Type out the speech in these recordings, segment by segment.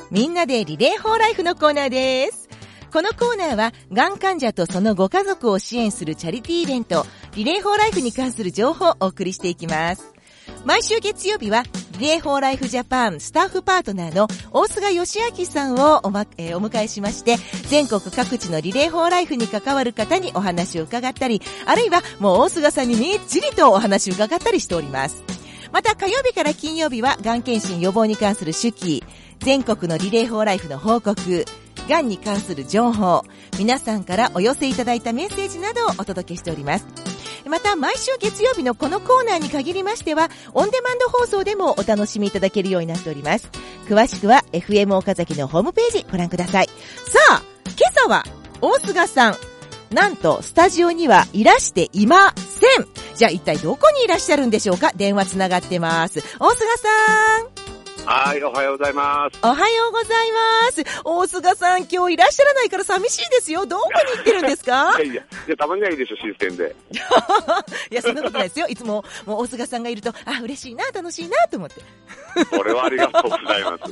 みんなでリレーフォーライフのコーナーです。このコーナーは、がん患者とそのご家族を支援するチャリティーイベント、リレーフォーライフに関する情報をお送りしていきます。毎週月曜日は、リレーフォーライフジャパンスタッフパートナーの大菅義明さんをお迎えしまして、全国各地のリレーフォーライフに関わる方にお話を伺ったり、あるいはもう大菅さんにみっちりとお話を伺ったりしております。また火曜日から金曜日は、がん検診予防に関する手記、全国のリレーフォーライフの報告、がんに関する情報、皆さんからお寄せいただいたメッセージなどをお届けしております。また毎週月曜日のこのコーナーに限りましては、オンデマンド放送でもお楽しみいただけるようになっております。詳しくは FM 岡崎のホームページご覧ください。さあ、今朝は大菅さん、なんとスタジオにはいらしていません。じゃあ一体どこにいらっしゃるんでしょうか。電話つながってます。大菅さん。 はい、おはようございます。 おはようございます。大菅さん、今日いらっしゃらないから寂しいですよ。どこに行ってるんですか？ いや、たまにはいいでしょ、新鮮で。 いや、そんなことないですよ。いつも、もう大菅さんがいると、あ、嬉しいな、楽しいな、と思って。 それはありがとうございます。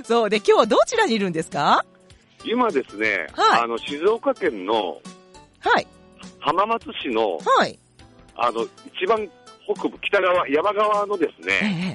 そうで、今日はどちらにいるんですか？ 今ですね、 はい、 静岡県の、 はい。 浜松市の、 はい。 一番北部、北側、山側のですね、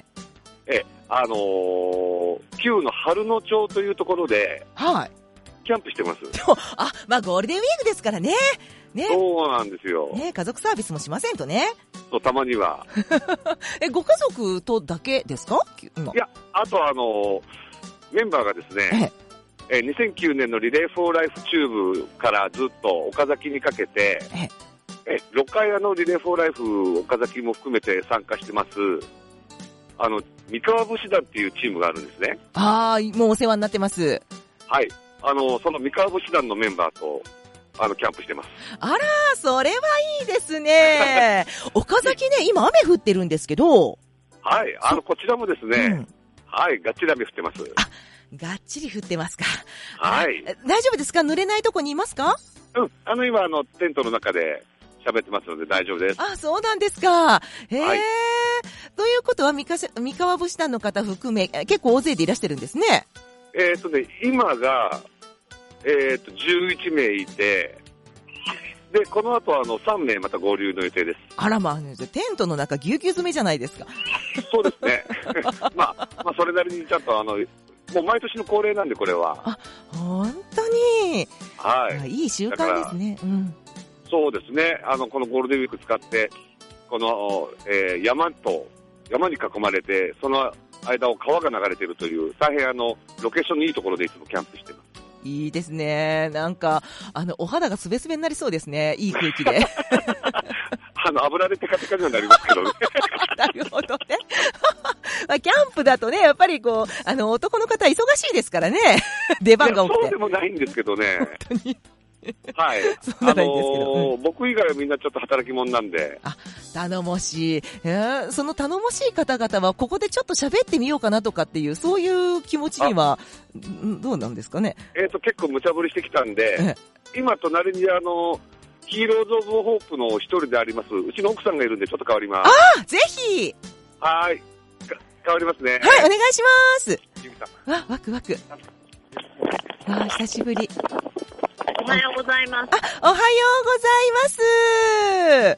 旧の春野町というところで、 はい。 キャンプしてます。 あ、まあゴールデンウィークですからね。ね。 そうなんですよ。 ね、家族サービスもしませんとね。 そう、たまには。 ご家族とだけですか？今。 いや、あとメンバーがですね、2009年のリレーフォーライフチューブからずっと岡崎にかけて、6回リレーフォーライフ岡崎も含めて参加してます。三河武士団っていうチームがあるんですね。 ああ、もうお世話になってます。 はい。その三河武士団のメンバーと、キャンプしてます。 あら、それはいいですね。岡崎ね、今雨降ってるんですけど。 はい。こちらもですね、はい、がっちり雨降ってます。 あ、がっちり降ってますか。 はい。 大丈夫ですか？濡れないとこにいますか？ うん。今、テントの中で喋ってますので大丈夫です。 あ、そうなんですか。はい。ということは、三河武士団の方含め、結構大勢でいらしてるんですね。 今が、11名いて、で、この後3名また合流の予定です。 あらまあ、テントの中ぎゅうぎゅう詰めじゃないですか。 そうですね。まあ、それなりにちゃんともう毎年の恒例なんで、これは。 あ、本当に。 はい。 いい習慣ですね。うん。 そうですね。このゴールデンウィーク使って、この、山に囲まれて、その間を川が流れているという、大変ロケーションにいいところでいつもキャンプしてます。 いいですね。なんか、お肌がすべすべになりそうですね。いい空気で。 油でテカテカにはなりますけどね。 なるほどね。キャンプだとね、やっぱりこう、男の方忙しいですからね。出番が多くて。 そうでもないんですけどね。 本当に。 はい。 そうなんですけど、 僕以外はみんなちょっと働き者なんで。 あ、頼もしい。その頼もしい方々はここでちょっと喋ってみようかなとかっていう、そういう気持ちには、どうなんですかね。 結構無茶ぶりしてきたんで、今隣にヒーローズ・オブ・ホープの一人であります、うちの奥さんがいるんでちょっと変わります。 あ、ぜひ。 はい。変わりますね。 はい、お願いします。 ゆみさん。 わ、ワクワク。久しぶり。 おはようございます。 おはようございます。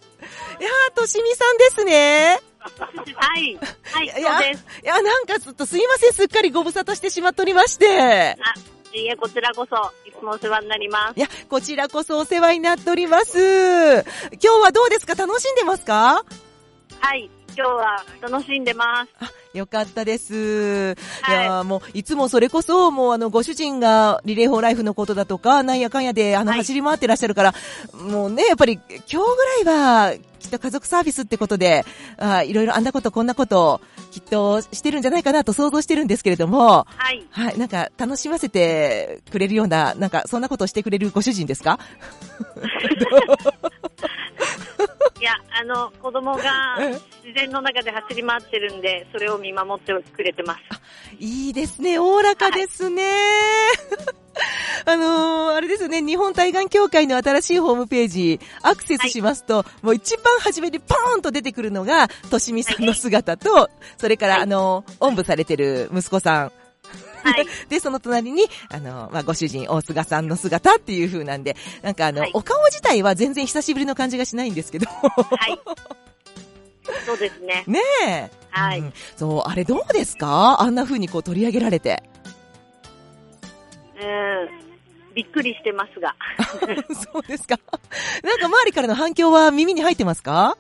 いやとしみさんですね。 はい。はい、そうです。 いや、なんかちょっとすいません、すっかりご無沙汰してしまっておりまして。 いいえ、こちらこそ、いつもお世話になります。 いや、こちらこそお世話になっております。今日はどうですか？楽しんでますか？ はい。今日は楽しんでます。 あ、よかったです。いや、もう、いつもそれこそ、もうご主人がリレーフォーライフのことだとか、なんやかんやで、走り回ってらっしゃるから、もうね、やっぱり、今日ぐらいは、きっと家族サービスってことで、いろいろあんなことこんなこと、きっとしてるんじゃないかなと想像してるんですけれども、 はい。 はい、なんか、楽しませてくれるような、なんか、そんなことをしてくれるご主人ですか？ いや、子供が自然の中で走り回ってるんで、それを見守ってくれてます。 いいですね、おおらかですね。あれですよね、日本対がん協会の新しいホームページ、アクセスしますと、もう一番初めにポーンと出てくるのが、としみさんの姿と、それから、おんぶされてる息子さん。 はい。 で、その隣に、ご主人、大菅さんの姿っていう風なんで、なんかはい、お顔自体は全然久しぶりの感じがしないんですけど。 はい。そうですね。 ねえ。 はい。 そう、あれどうですか？あんな風にこう取り上げられて。 びっくりしてますが。 そうですか。なんか周りからの反響は耳に入ってますか？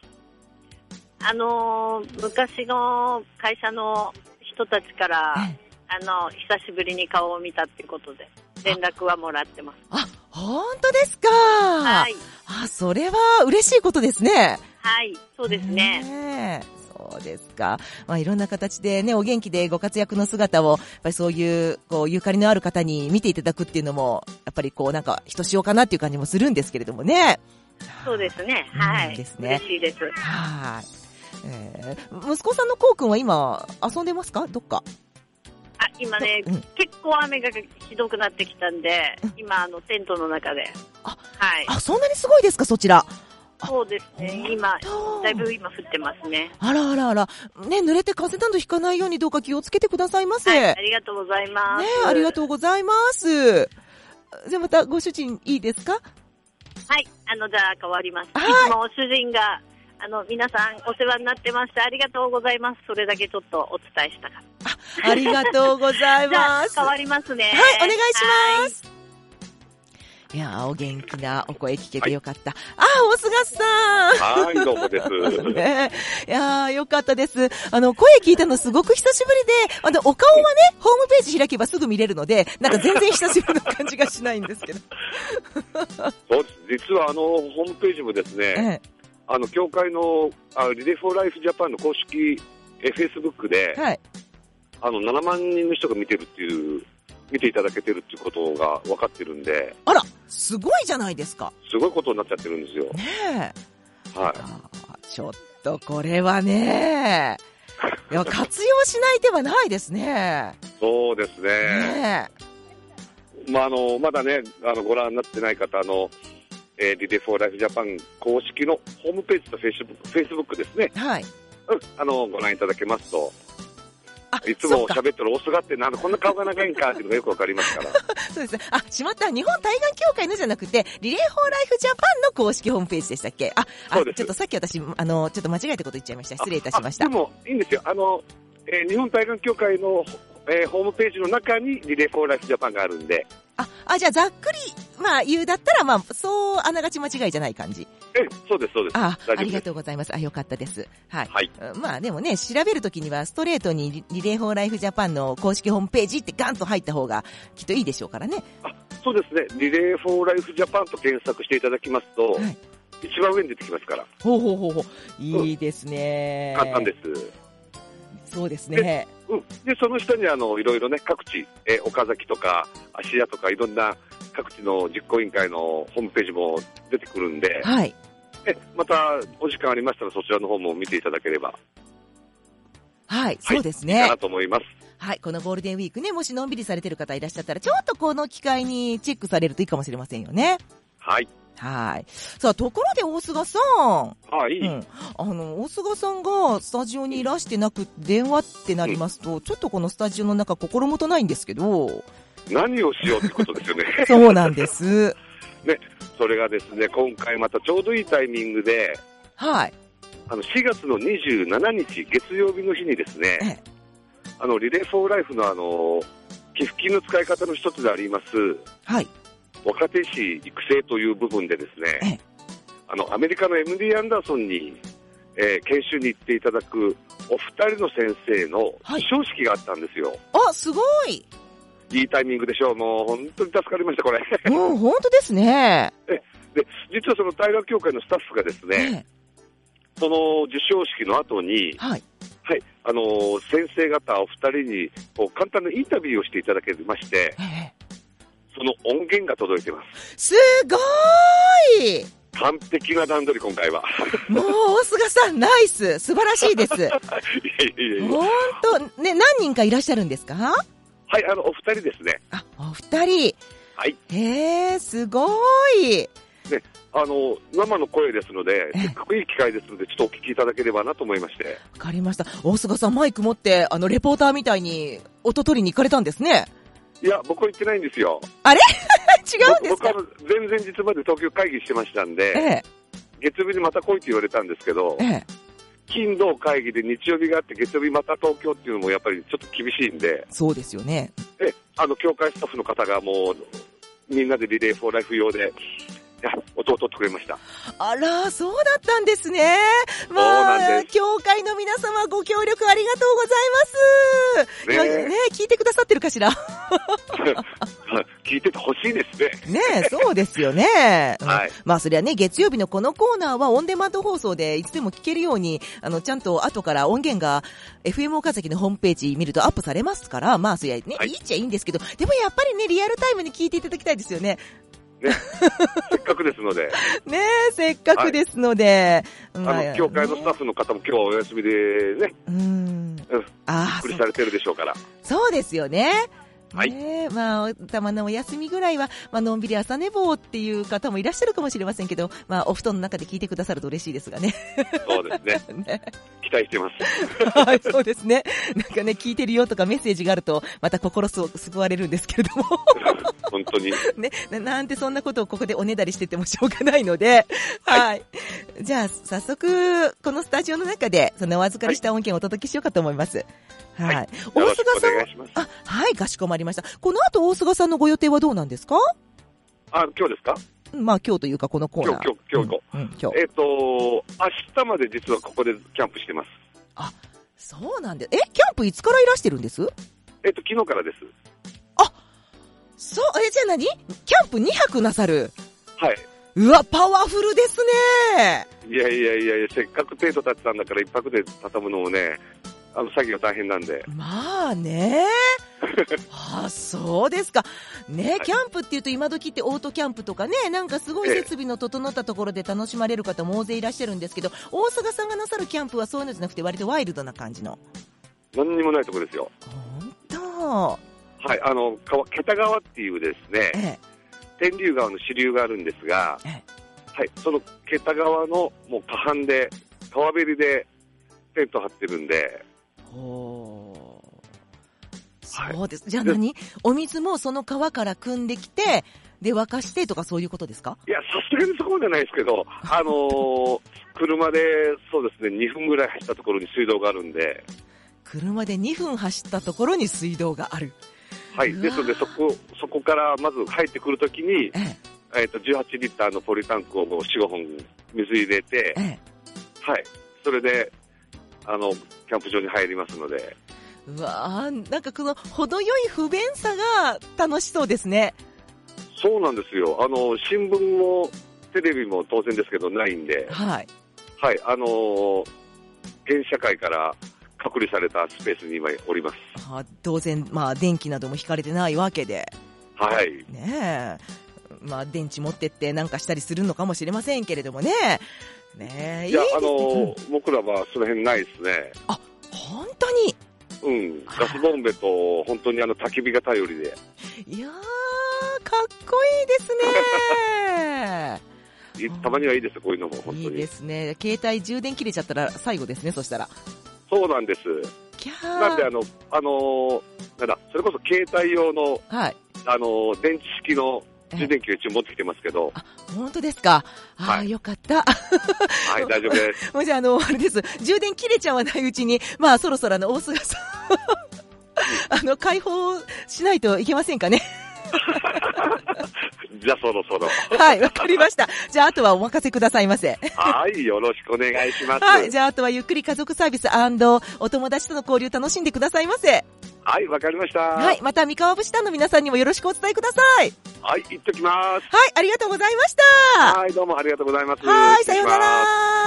昔の会社の人たちから、久しぶりに顔を見たっていうことで、連絡はもらってます。 あ、本当ですか？ はい。 あ、それは嬉しいことですね。 はい、そうですね。 そうですか。まあ、いろんな形でね、お元気でご活躍の姿を、やっぱりそういう、こう、ゆかりのある方に見ていただくっていうのも、やっぱりこう、なんか、ひとしおかなっていう感じもするんですけれどもね。 そうですね。はい。 ですね。 嬉しいです。 はい。息子さんのこうくんは今、遊んでますか？どっか。 今ね、結構雨がひどくなってきたんで、今、テントの中で。はい。 そんなにすごいですか、そちら。 そうですね。今、だいぶ今降ってますね。 あらあらあら。ね、濡れて風邪などひかないようにどうか気をつけてくださいませ。 はい、ありがとうございます。 ね、ありがとうございます。じゃあまたご主人いいですか？ はい、じゃあ変わります。いつも主人が、皆さんお世話になってましてありがとうございます。それだけちょっとお伝えしたかった。 ありがとうございます。 じゃあ変わりますね。 はい、お願いします。いや、お元気なお声聞けてよかった。大菅さん。はい、どうもです。 ね、いや、よかったです。声聞いたのすごく久しぶりで、お顔はね、ホームページ開けばすぐ見れるので、なんか全然久しぶりの感じがしないんですけど。 そうです。実はホームページもですね、協会のリレーフォーライフジャパンの公式Facebook で、はい、7万人の人が見ていただけてるっていうことが分かってるんで。 あら、すごいじゃないですか。 すごいことになっちゃってるんですよ。 ねえ。はい。 ちょっとこれはね、いや活用しない手はないですね。 そうですね。ねえ。まだね、ご覧になってない方リレーフォーライフジャパン公式のホームページとフェイスブックですね。 はい。 ご覧いただけますと。いつも喋ってる大菅ってこんな顔が長いんかっていうのがよくわかりますから。 そうですね。しまった。日本対岸協会のじゃなくて、リレーフォーライフジャパンの公式ホームページでしたっけ？そうです。ちょっとさっき私、ちょっと間違えたこと言っちゃいました。失礼いたしました。 でも、いいんですよ。日本対岸協会の、ホームページの中にリレーフォーライフジャパンがあるんで。 じゃあざっくり、言うだったら、そう、あながち間違いじゃない感じ。 そうです、そうです。 ありがとうございます。よかったです。はい。 はい。 でもね、調べるときには、ストレートにリレーフォーライフジャパンの公式ホームページってガンと入った方が、きっといいでしょうからね。 そうですね。リレーフォーライフジャパンと検索していただきますと、はい、一番上に出てきますから。 ほう。いいですね。 簡単です。 そうですね。 で、その下にいろいろね、各地、岡崎とか、芦屋とか、いろんな各地の実行委員会のホームページも出てくるんで、 はい。 また、お時間ありましたら、そちらの方も見ていただければ。 はい、そうですね。 いいかなと思います。 はい、このゴールデンウィークね、もしのんびりされてる方いらっしゃったら、ちょっとこの機会にチェックされるといいかもしれませんよね。 はい。 はい。さあ、ところで大菅さん。 はい。 大菅さんがスタジオにいらしてなく電話ってなりますと、ちょっとこのスタジオの中心もとないんですけど。 何をしようってことですよね。 そうなんです。 ね、それがですね、今回またちょうどいいタイミングで、 はい。 4月の27日月曜日の日にですね、リレーフォーライフの寄付金の使い方の一つであります。 はい。 若手師育成という部分でですね、アメリカの MD アンダーソンに、研修に行っていただくお二人の先生の授賞式があったんですよ。 すごい。 いいタイミングでしょう。もう本当に助かりました、これ。 本当ですね。 で、実はその対岸協会のスタッフがですね、その授賞式の後に、はい、先生方お二人に簡単なインタビューをしていただけまして、その音源が届いてます。 すごーい。 完璧な段取り、今回は。 もう、大菅さん、ナイス。素晴らしいです。本当、ね、何人かいらっしゃるんですか？ はい、お二人ですね。 お二人。 はい。 すごい。 ね、生の声ですので、せっかくいい機会ですので、ちょっとお聞きいただければなと思いまして。 わかりました。大菅さん、マイク持って、レポーターみたいに音取りに行かれたんですね。 いや、僕は行ってないんですよ。 あれ違うんですか？ 僕は前々日まで東京会議してましたんで、月曜日にまた来いって言われたんですけど、金土会議で日曜日があって月曜日また東京っていうのもやっぱりちょっと厳しいんで。 そうですよね。 協会スタッフの方がもうみんなでリレーフォーライフ用で音を取ってくれました。 あら、そうだったんですね。まあ、協会の皆様ご協力ありがとうございます。ね、聞いてくださってるかしら。 聞いててほしいですね。 ね、そうですよね。 はい。 まあそれはね、月曜日のこのコーナーはオンデマンド放送でいつでも聞けるように、ちゃんと後から音源が FM 岡崎のホームページ見るとアップされますから、まあそれはね、いいっちゃいいんですけど、でもやっぱりね、リアルタイムに聞いていただきたいですよね。 ね、せっかくですので。 ねえ、せっかくですので。 協会のスタッフの方も今日はお休みでね。びっくりされてるでしょうから。 そうですよね。 はい。 まあ、たまのお休みぐらいは、まあ、のんびり朝寝坊っていう方もいらっしゃるかもしれませんけど、まあ、お布団の中で聞いてくださると嬉しいですがね。 そうですね。期待してます。 はい、そうですね。なんかね、聞いてるよとかメッセージがあると、また心救われるんですけれども。 本当に。 ね、なんてそんなことをここでおねだりしててもしょうがないので、はい。じゃあ、早速、このスタジオの中で、そのお預かりした音源をお届けしようかと思います。はい。大菅さん。はい、かしこまりました。この後、大菅さんのご予定はどうなんですか？ 今日ですか？ まあ、今日というか、このコーナー。 今日。明日まで実はここでキャンプしてます。 あ、そうなんで。キャンプいつからいらしてるんです？ 昨日からです。 あ、そう、じゃあ何？キャンプ2泊なさる？ はい。 うわ、パワフルですね。 いや、せっかくテント立ってたんだから一泊で畳むのもね、作業大変なんで。 まあね。あ、そうですか。ね、キャンプっていうと今時ってオートキャンプとかね、なんかすごい設備の整ったところで楽しまれる方も大勢いらっしゃるんですけど、大菅さんがなさるキャンプはそういうのじゃなくて割とワイルドな感じの。 何にもないところですよ。 本当。 はい、桁川っていうですね、天竜川の支流があるんですが、はい、その桁川のもう河畔で、川べりでテント張ってるんで。 そうです。じゃあお水もその川から汲んできて、で沸かしてとかそういうことですか？ いや、さすがにそこじゃないですけど、車でそうですね、2分ぐらい走ったところに水道があるんで。 車で2分走ったところに水道がある。 はい。ですので、そこからまず入ってくるときに、18リッターのポリタンクを4、5本水入れて、はい。それで、キャンプ場に入りますので。 うわー、なんかこの程よい不便さが楽しそうですね。 そうなんですよ。新聞もテレビも当然ですけどないんで。 はい。 はい。原社会から隔離されたスペースに今おります。 当然、まあ、電気なども引かれてないわけで。 はい。 ねえ。まあ、電池持ってってなんかしたりするのかもしれませんけれどもね。ねえ。 いや、僕らはその辺ないですね。 あ、本当に？ うん。ガスボンベと、本当に焚き火が頼りで。 いやー、かっこいいですね。 たまにはいいですよ、こういうのも。本当に。 いいですね。携帯充電切れちゃったら最後ですね、そしたら。 そうなんです。なんでなんだ、それこそ携帯用の、 はい。 電池式の充電器を一応持ってきてますけど。 本当ですか。 はい。 よかった。 はい、大丈夫です。 もうじゃあ、あれです。充電切れちゃわないうちに、まあ、そろそろ大菅さん、開放しないといけませんかね。 じゃあそろそろ。 はい、わかりました。じゃああとはお任せくださいませ。 はい、よろしくお願いします。 はい、じゃああとはゆっくり家族サービス&お友達との交流楽しんでくださいませ。 はい、わかりました。 はい、また三河武士団の皆さんにもよろしくお伝えください。 はい、行ってきます。 はい、ありがとうございました。 はい、どうもありがとうございます。 はい、さようなら。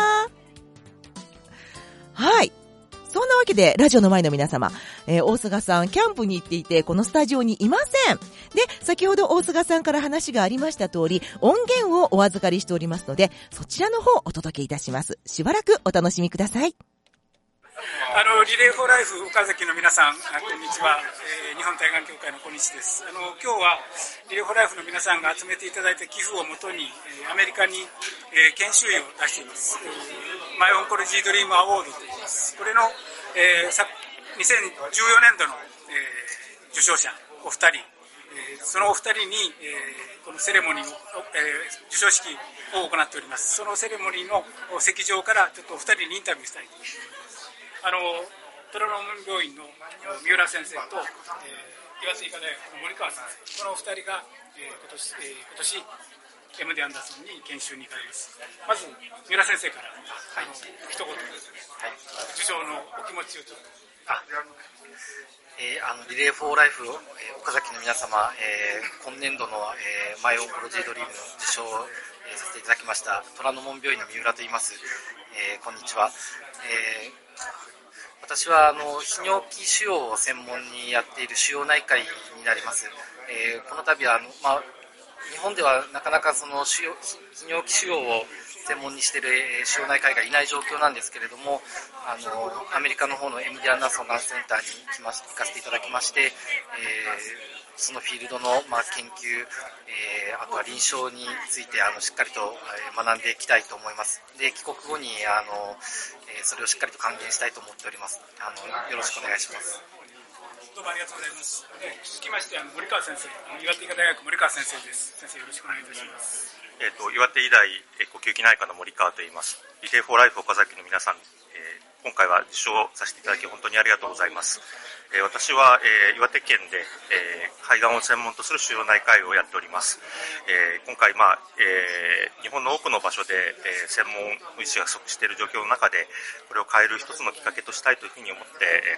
はい。そんなわけで、ラジオの前の皆様、大菅さん、キャンプに行っていて、このスタジオにいません。で、先ほど大菅さんから話がありました通り、音源をお預かりしておりますので、そちらの方お届けいたします。しばらくお楽しみください。 リレーフォーライフ岡崎の皆さん、こんにちは。日本対がん協会の小西です。今日はリレーフォーライフの皆さんが集めていただいた寄付をもとに、アメリカに、研修医を出しています。マイオンコロジードリームアワードといいます。これの、2014年度の、受賞者お二人、そのお二人に、このセレモニーを、授賞式を行っております。そのセレモニーの席上からちょっとお二人にインタビューしたいと思います。虎ノ門病院の三浦先生と、岩手医科大学の森川先生、このお二人が、今年 MD アンダーソンに研修に行かれます。まず三浦先生から、一言、受賞のお気持ちをちょっと。 リレーフォーライフ岡崎の皆様、今年度の、マイオンコロジードリームの受賞を、させていただきました虎ノ門病院の三浦と言います。こんにちは。私は泌尿器腫瘍を専門にやっている腫瘍内科医になります。この度は日本ではなかなかその泌尿器腫瘍を専門にしている腫瘍内科医がいない状況なんですけれども、アメリカの方の MD アンダーソンがんセンターに行かせていただきまして、そのフィールドの研究、あとは臨床についてしっかりと学んでいきたいと思います。で、帰国後にそれをしっかりと還元したいと思っております。よろしくお願いします。 どうもありがとうございます。続きまして森川先生、岩手医科大学森川先生です。先生、よろしくお願いいたします。 岩手医大呼吸器内科の森川と言います。リレーフォーライフ岡崎の皆さん、今回は受賞させていただき本当にありがとうございます。私は、岩手県で、肺がんを専門とする腫瘍内科医をやっております。今回、日本の多くの場所で、専門医師が不足している状況の中でこれを変える一つのきっかけとしたいというふうに思って、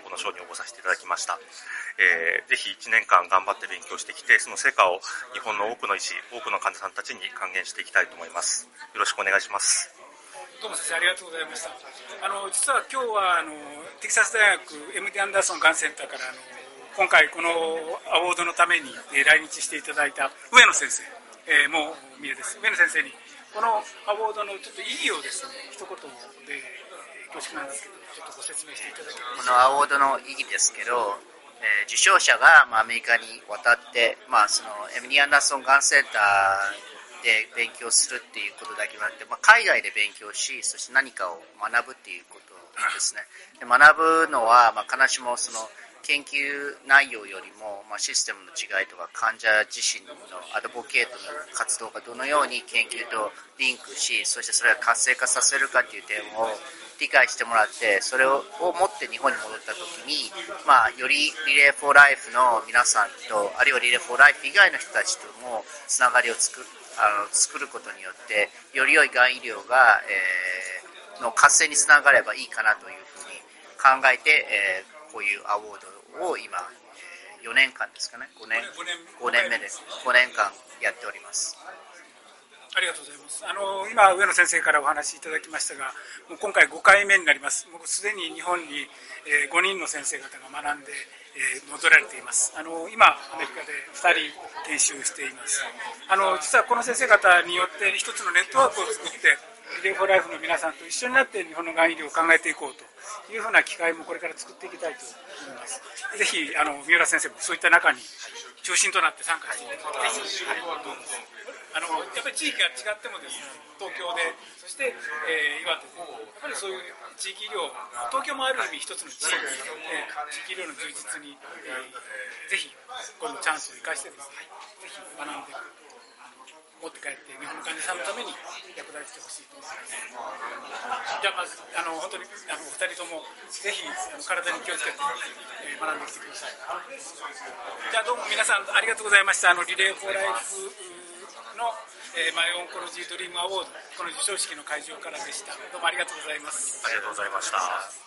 この賞に応募させていただきました。ぜひ1年間頑張って勉強してきて、その成果を日本の多くの医師、多くの患者さんたちに還元していきたいと思います。よろしくお願いします。 どうも先生、ありがとうございました。実は今日はテキサス大学 MD アンダーソンがんセンターから今回このアワードのために来日していただいた上野先生、もう見えです。上野先生にこのアワードのちょっと意義をですね、一言で恐縮なんですけど、ちょっとご説明していただけますか。 このアワードの意義ですけど、受賞者がアメリカに渡って、その MD アンダーソンがんセンターで勉強するっていうことだけじゃなくて、海外で勉強し、そして何かを学ぶっていうことですね。で、学ぶのは、必ずしもその研究内容よりも、システムの違いとか患者自身のアドボケートの活動がどのように研究とリンクし、そしてそれを活性化させるかっていう点を理解してもらって、それを持って日本に戻った時に、よりリレーフォーライフの皆さんと、あるいはリレーフォーライフ以外の人たちともつながりを作ることによって、より良いがん医療が、の活性につながればいいかなというふうに考えて、こういうアワードを今、4年間ですかね、5年目です。5年間やっております。 ありがとうございます。今上野先生からお話しいただきましたが、もう今回5回目になります。もうすでに日本に5人の先生方が学んで戻られています。今アメリカで2人研修しています。実はこの先生方によって一つのネットワークを作って、リレーフォーライフの皆さんと一緒になって日本のがん医療を考えていこうというふうな機会もこれから作っていきたいと思います。ぜひ三浦先生もそういった中に中心となって参加していただきたいと思います。やっぱり地域が違ってもですね、東京で、そして、岩手で、やっぱりそういう地域医療、東京もある意味一つの地域で、地域医療の充実に、ぜひこのチャンスを生かしてですね、ぜひ学んで持って帰って日本の患者さんのために役立ててほしいと思います。じゃあまず本当にお二人ともぜひ体に気をつけて、学んできてください。じゃあどうも皆さんありがとうございました。リレーフォーライフの、マイオンコロジードリームアワード、この授賞式の会場からでした。どうもありがとうございます。 ありがとうございました。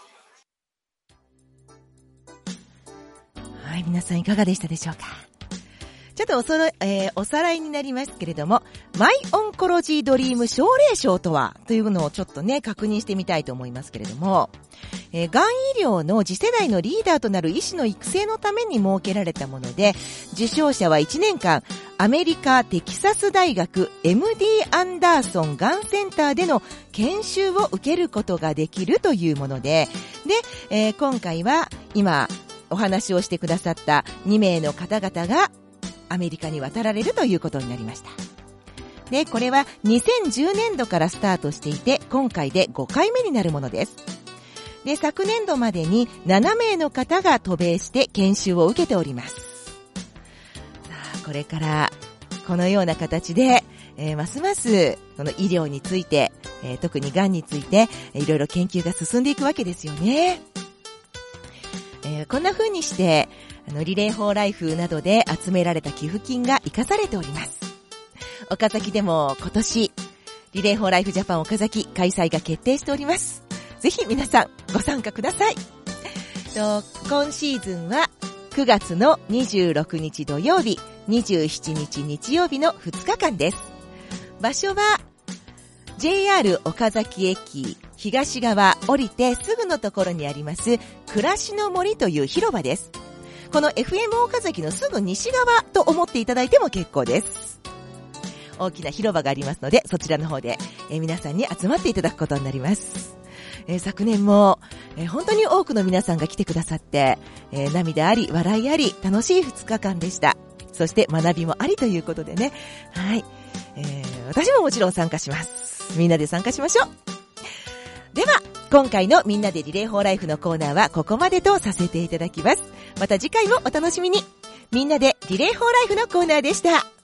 はい、皆さんいかがでしたでしょうか。ちょっとおさらいになりますけれども、マイオンコロジードリーム奨励賞とはというのをちょっとね確認してみたいと思いますけれども、 がん医療の次世代のリーダーとなる医師の育成のために設けられたもので、受賞者は1年間アメリカテキサス大学 MD アンダーソンがんセンターでの研修を受けることができるというもので、今回は今お話をしてくださった2名の方々がアメリカに渡られるということになりました。で、これは2010年度からスタートしていて、今回で5回目になるものです。で、昨年度までに7名の方が渡米して研修を受けております。さあ、これからこのような形で、ますますこの医療について、特にがんについていろいろ研究が進んでいくわけですよね。こんな風にしてリレーフォーライフなどで集められた寄付金が生かされております。岡崎でも今年リレーフォーライフジャパン岡崎開催が決定しております。ぜひ皆さんご参加ください。今シーズンは9月の26日土曜日、27日日曜日の2日間です。場所は JR 岡崎駅東側降りてすぐのところにあります暮らしの森という広場です。この FM 岡崎のすぐ西側と思っていただいても結構です。大きな広場がありますので、そちらの方で皆さんに集まっていただくことになります。昨年も、本当に多くの皆さんが来てくださって、涙あり笑いあり楽しい2日間でした。そして学びもありということでね、はい、私ももちろん参加します。みんなで参加しましょう。では今回のみんなでリレーフォーライフのコーナーはここまでとさせていただきます。また次回もお楽しみに。みんなでリレーフォーライフのコーナーでした。